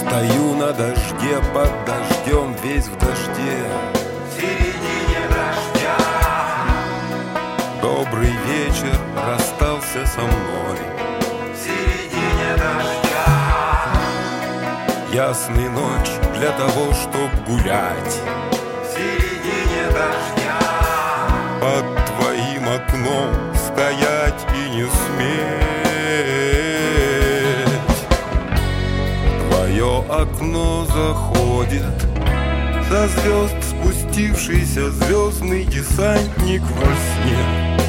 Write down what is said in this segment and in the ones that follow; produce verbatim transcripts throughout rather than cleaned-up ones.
Стою на дожде, под дождем, весь в дожде, в середине дождя. Добрый вечер расстался со мной, в середине дождя. Ясный ночь для того, чтоб гулять, в середине дождя. Под твоим окном стоять и не сметь. Твое окно заходит со звезд спустившийся звездный десантник во сне.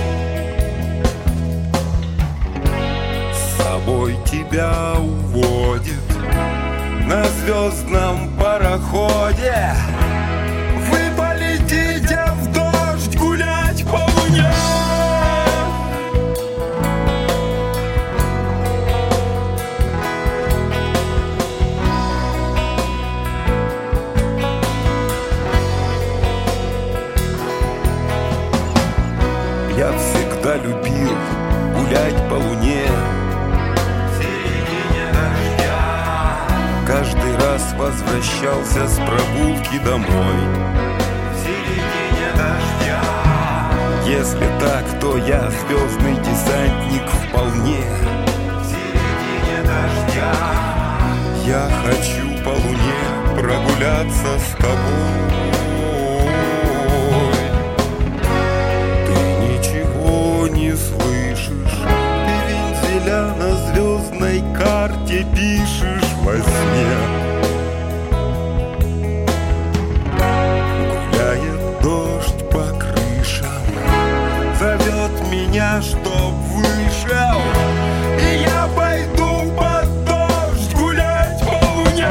С собой тебя уводит на звездном пароходе. Вы полетите в дождь гулять по луне. Я всегда любил гулять по луне, в середине дождя. каждый раз возвращался с прогулки домой. В середине дождя. Если так, то я звездный десантник вполне. В середине дождя. Я хочу по луне прогуляться с тобой. Ты ничего не слышишь, ты вензеля на звездной карте пишешь во сне. Гуляет дождь по крышам, зовет меня, чтоб вышел, и я пойду под дождь гулять по луне.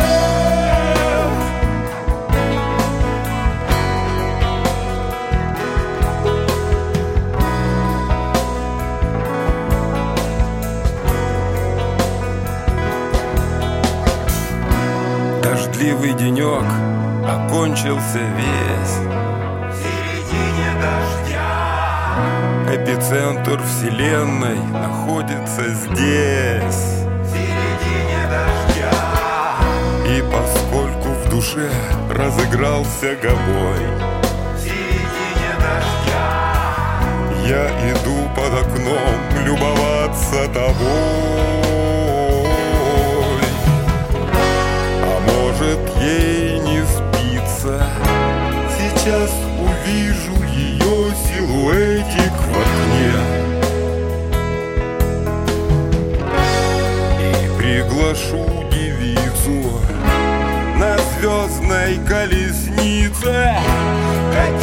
Дождливый денек окончился весь, в середине дождя. эпицентр вселенной находится здесь. В середине дождя. И поскольку в душе разыгрался гобой, В середине дождя. я иду под окном любоваться тобой. А может, ей не спится, сейчас увижу ее силуэтик в окне и приглашу девицу на звездной колеснице. Хотя